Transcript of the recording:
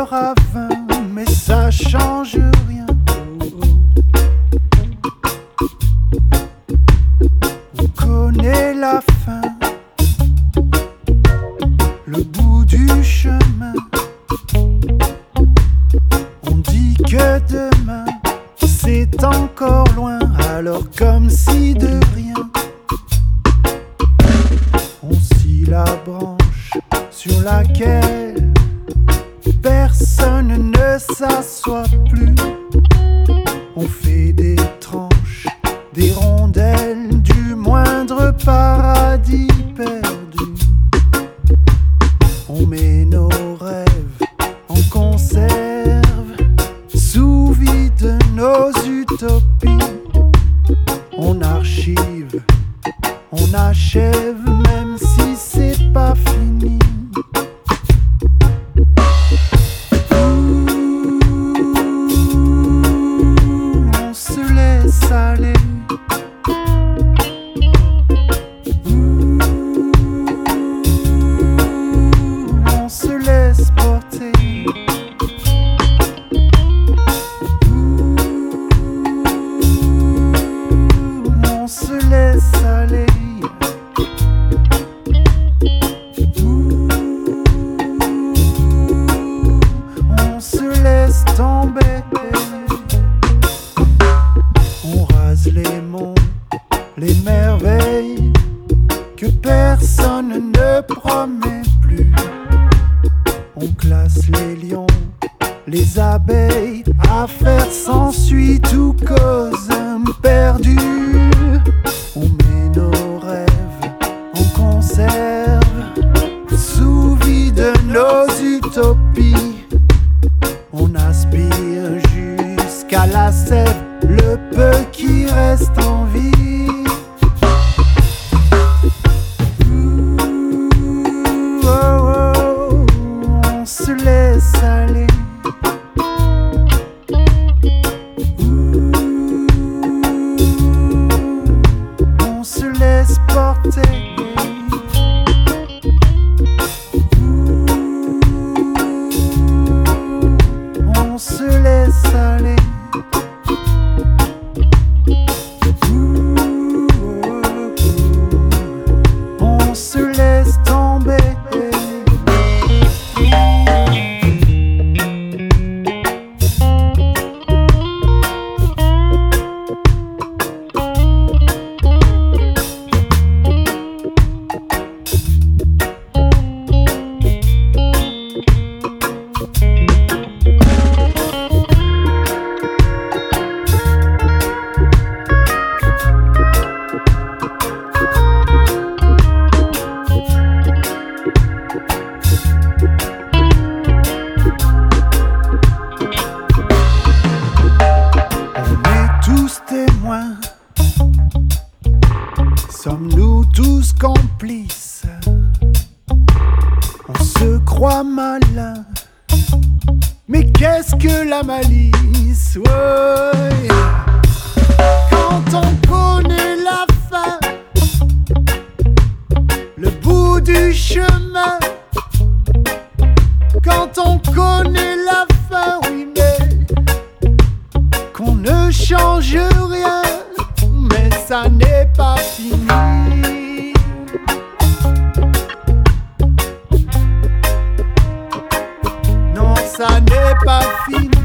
meurt à 20, mais ça change rien. On connaît la fin, le bout du chemin. On dit que demain c'est encore loin, alors comme si de rien on scie la branche sur laquelle personne ne s'assoit plus. On fait des tranches, des rondelles du moindre paradis perdu. On met nos rêves en conserve, sous vide nos utopies. On archive, on achève, même si c'est pas fini. On se laisse aller. On se laisse porter. On se laisse aller. On se laisse tomber. On rase les monts, les merveilles que personne ne promet plus. On classe les lions, les abeilles, affaires sans suite ou cause perdue. On met nos rêves en conserve, sous vide nos utopies. On aspire jusqu'à la sève le peu qui reste en vie. Oh, oh, on se laisse aller. On se laisse porter. On se laisse aller. On se laisse tomber. Sommes-nous tous complices? On se croit malin, mais qu'est-ce que la malice? Ouais. Quand on connaît la fin, le bout du chemin. Quand on connaît la fin, oui, mais qu'on ne change rien. Mais ça n'est pas fini. Non, ça n'est pas fini.